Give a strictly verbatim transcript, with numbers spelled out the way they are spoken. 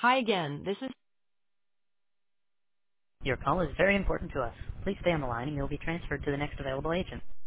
Hi again, this is... Your call is very important to us. Please stay on the line and you'll be transferred to the next available agent.